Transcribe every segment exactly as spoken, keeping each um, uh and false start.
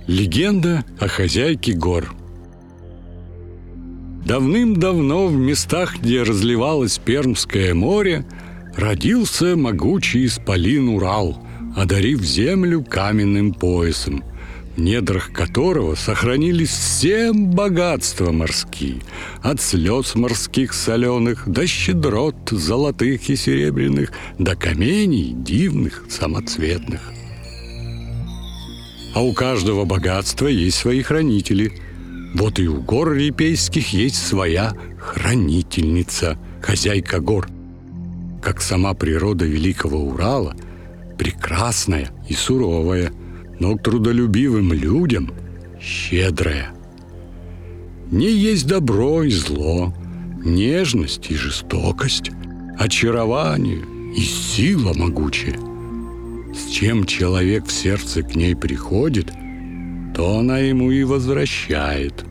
Легенда о хозяйке гор. Давным-давно в местах, где разливалось Пермское море, родился могучий исполин Урал, одарив землю каменным поясом, в недрах которого сохранились все богатства морские, от слез морских соленых до щедрот золотых и серебряных, до каменей дивных самоцветных. А у каждого богатства есть свои хранители. Вот и у гор репейских есть своя хранительница, хозяйка гор. Как сама природа великого Урала, прекрасная и суровая, но к трудолюбивым людям щедрая. Не есть добро и зло, нежность и жестокость, очарование и сила могучая. С чем человек в сердце к ней приходит, то она ему и возвращает.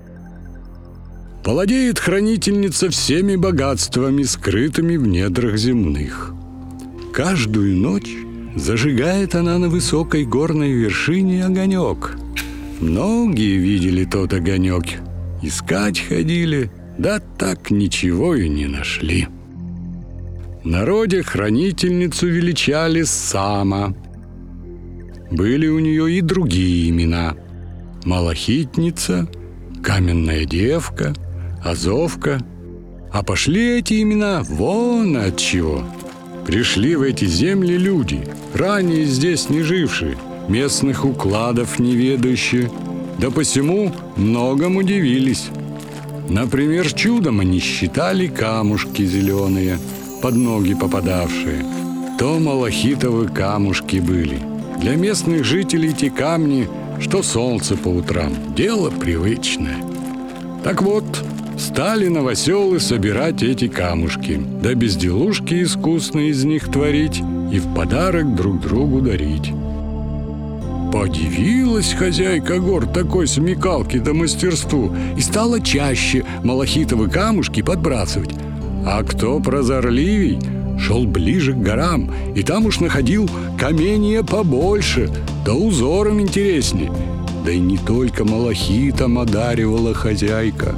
Владеет хранительница всеми богатствами, скрытыми в недрах земных. Каждую ночь зажигает она на высокой горной вершине огонек. Многие видели тот огонек, искать ходили, да так ничего и не нашли. В народе хранительницу величали Сама. Были у нее и другие имена: Малахитница, Каменная девка, Азовка. А пошли эти имена вон от чего. Пришли в эти земли люди, ранее здесь не жившие, местных укладов не ведающие, да посему многому удивились. Например, чудом они считали камушки зеленые, под ноги попадавшие. То малахитовые камушки были. Для местных жителей те камни, что солнце по утрам, дело привычное. Так вот, стали новоселы собирать эти камушки, да безделушки искусные из них творить и в подарок друг другу дарить. Подивилась хозяйка гор такой смекалке да мастерству и стала чаще малахитовые камушки подбрасывать. А кто прозорливей, шел ближе к горам, и там уж находил каменья побольше, да узором интересней. Да и не только малахитом одаривала хозяйка.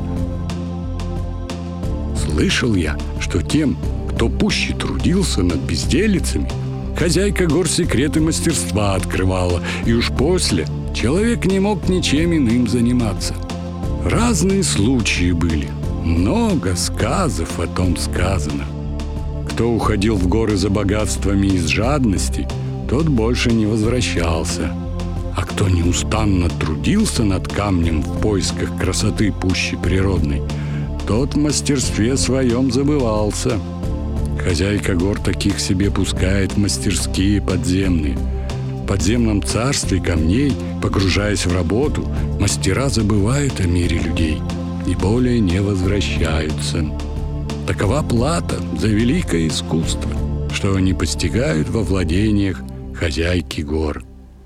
Слышал я, что тем, кто пуще трудился над безделицами, хозяйка гор секреты мастерства открывала, и уж после человек не мог ничем иным заниматься. Разные случаи были, много сказов о том сказано. Кто уходил в горы за богатствами из жадности, тот больше не возвращался. А кто неустанно трудился над камнем в поисках красоты пуще природной, тот в мастерстве своем забывался. Хозяйка гор таких себе пускает в мастерские подземные. В подземном царстве камней, погружаясь в работу, мастера забывают о мире людей и более не возвращаются. Такова плата за великое искусство, что они постигают во владениях хозяйки гор.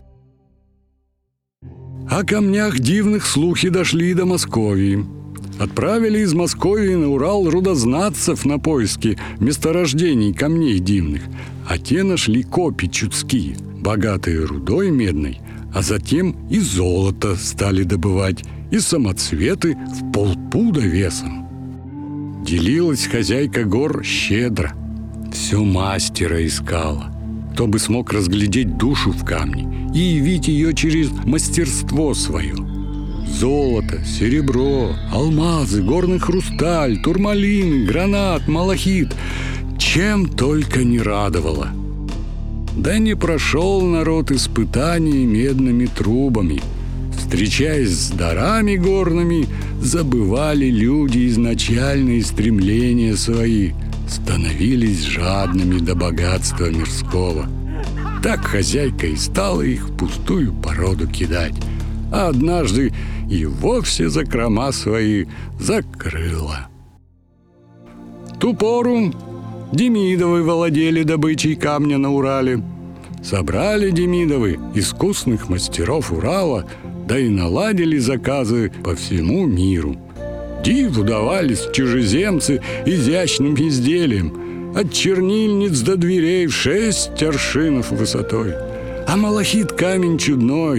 О камнях дивных слухи дошли и до Московии. Отправили из Московии на Урал рудознатцев на поиски месторождений камней дивных, а те нашли копи чудские, богатые рудой медной, а затем и золото стали добывать, и самоцветы в полпуда весом. Делилась хозяйка гор щедро, все мастера искала, кто бы смог разглядеть душу в камне и явить ее через мастерство свое. Золото, серебро, алмазы, горный хрусталь, турмалин, гранат, малахит, чем только не радовало. Да не прошел народ испытаний медными трубами. Встречаясь с дарами горными, забывали люди изначальные стремления свои, становились жадными до богатства мирского. Так хозяйка и стала их в пустую породу кидать, а однажды и вовсе закрома свои закрыла. В ту пору Демидовы владели добычей камня на Урале. Собрали Демидовы искусных мастеров Урала, да и наладили заказы по всему миру. Диву давались чужеземцы изящным изделиям, от чернильниц до дверей в шесть аршинов высотой. А малахит камень чудной,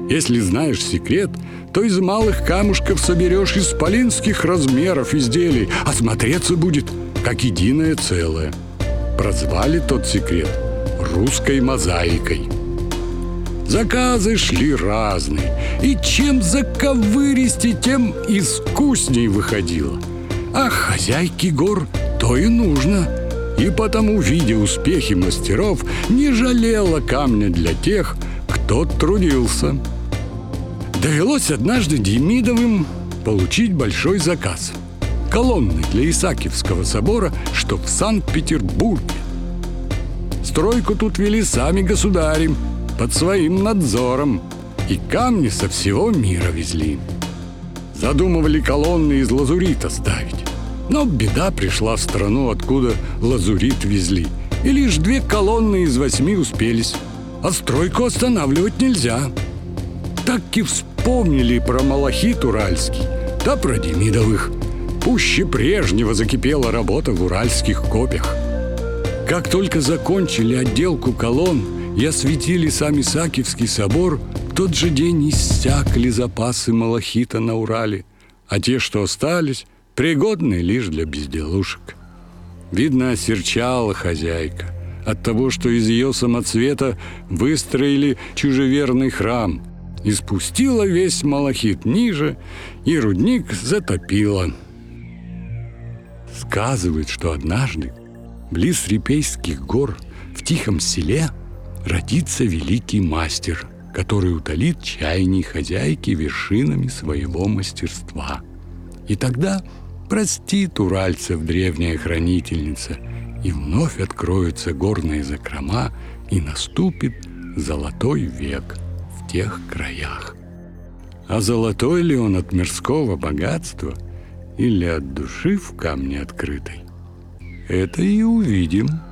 Если знаешь секрет, то из малых камушков соберешь исполинских размеров изделий, а смотреться будет как единое целое. Прозвали тот секрет русской мозаикой. Заказы шли разные, и чем заковыристей, тем искусней выходило. А хозяйке гор то и нужно, и потому, видя успехи мастеров, не жалела камня для тех, кто трудился. Довелось однажды Демидовым получить большой заказ – колонны для Исаакиевского собора, что в Санкт-Петербурге. Стройку тут вели сами государи под своим надзором, и камни со всего мира везли. Задумывали колонны из лазурита ставить, но беда пришла в страну, откуда лазурит везли, и лишь две колонны из восьми успелись, а стройку останавливать нельзя. Так и вспомнили про малахит уральский, да про Демидовых. Пуще прежнего закипела работа в уральских копьях. Как только закончили отделку колонн и осветили сам Исаакиевский собор, в тот же день иссякли запасы малахита на Урале, а те, что остались, пригодны лишь для безделушек. Видно, осерчала хозяйка от того, что из ее самоцвета выстроили чужеверный храм, и спустила весь малахит ниже, и рудник затопила. Сказывают, что однажды близ Репейских гор в тихом селе родится великий мастер, который утолит чаяний хозяйки вершинами своего мастерства. И тогда простит уральцев древняя хранительница, и вновь откроются горные закрома, и наступит золотой век в тех краях. А золотой ли он от мирского богатства или от души в камне открытой? Это и увидим.